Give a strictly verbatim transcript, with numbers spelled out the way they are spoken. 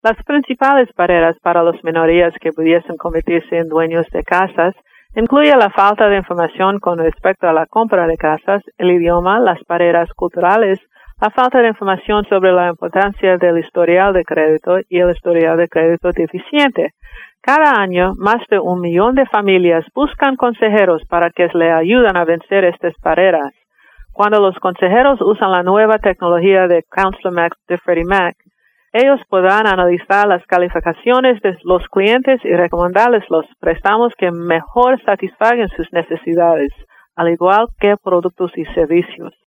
Las principales barreras para las minorías que pudiesen convertirse en dueños de casas incluye la falta de información con respecto a la compra de casas, el idioma, las barreras culturales, la falta de información sobre la importancia del historial de crédito y el historial de crédito deficiente. Cada año, más de un millón de familias buscan consejeros para que les ayuden a vencer estas barreras. Cuando los consejeros usan la nueva tecnología de Counselor Max de Freddie Mac, ellos podrán analizar las calificaciones de los clientes y recomendarles los préstamos que mejor satisfagan sus necesidades, al igual que productos y servicios.